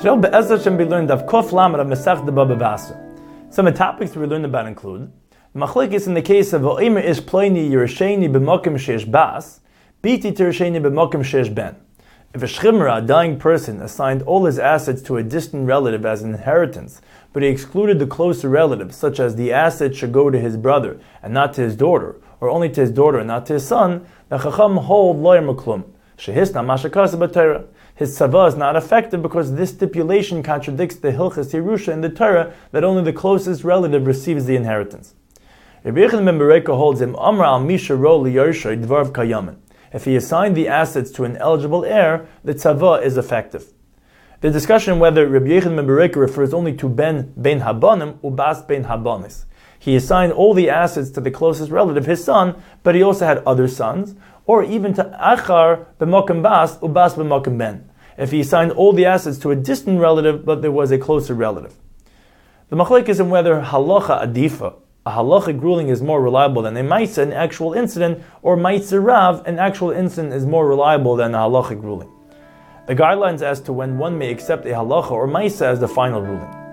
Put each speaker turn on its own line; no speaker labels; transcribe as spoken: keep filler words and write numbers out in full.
Today, Be'ezrat Hashem, we learned of Kof Lamed of Masech the Baba Basra. Some of the topics we learned about include Machlekes in the case of Oimer Ish Ploini Yeresheni b'Mokim Sheish Bas, Biti Teresheni b'Mokim Sheish Ben. If a Shchimra, a dying person, assigned all his assets to a distant relative as an inheritance, but he excluded the closer relatives, such as the assets should go to his brother and not to his daughter, or only to his daughter and not to his son, the Chacham hold lo yamer klum. Shehisna mashakasa b'Torah. His tzava is not effective because this stipulation contradicts the Hilchas Yerusha in the Torah that only the closest relative receives the inheritance. Rabbi Yochanan ben Bereka holds him Amra al Misha ro liyarshay dvarv kayamin. If he assigned the assets to an eligible heir, the tzava is effective. The discussion whether Rabbi Yochanan ben Bereka refers only to ben ben habanim or bas ben habanis. He assigned all the assets to the closest relative, his son, but he also had other sons, or even to achar b'mokim bas or bas b'mokim ben. If he assigned all the assets to a distant relative, but there was a closer relative. The machlek is in whether halacha adifa, a halachic ruling, is more reliable than a ma'isa, an actual incident, or ma'isa rav, an actual incident, is more reliable than a halachic ruling. The guidelines as to when one may accept a halacha or ma'isa as the final ruling.